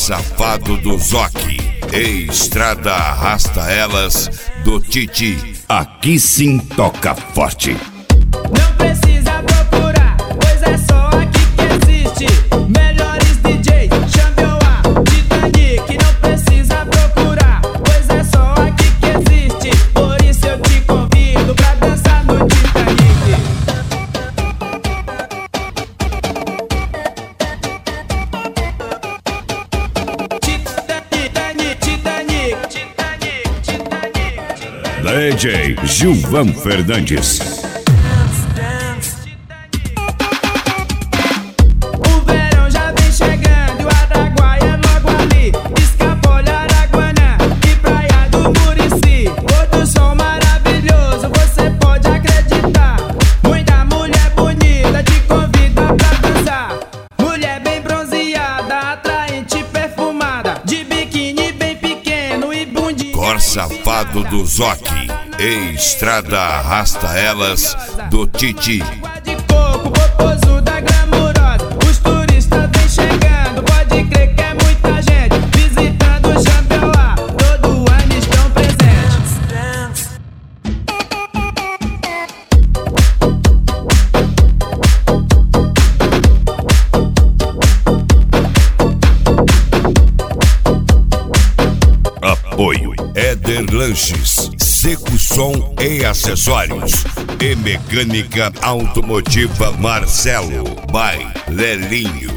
Safado do Zoque. Estrada Arrasta Elas do Titi. Aqui sim toca forte. Não precisa procurar, pois é só aqui que existe. Melhores DJs, Champion A, Titanic. Não precisa procurar, pois é só aqui que existe. Por isso eu te convido pra dançar no Titanic. DJ Gilvan Fernandes. O verão já vem chegando e o Araguaia é logo ali. Escapole, Araguanã e Praia do Murici. Outro som maravilhoso, você pode acreditar. Muita mulher bonita te convida pra dançar. Mulher bem bronzeada, atraente, perfumada, de biquíni bem pequeno e bundinha. Safado do Zoque. Estrada Arrasta Elas do Titi. Água de coco, popozuda glamurosa. Os turistas vêm chegando, pode crer que é muita gente visitando o Champion A. Todo ano estão presentes. Apoio Éder Lanches, Seco Som e Acessórios e Mecânica Automotiva Marcelo by Lelinho.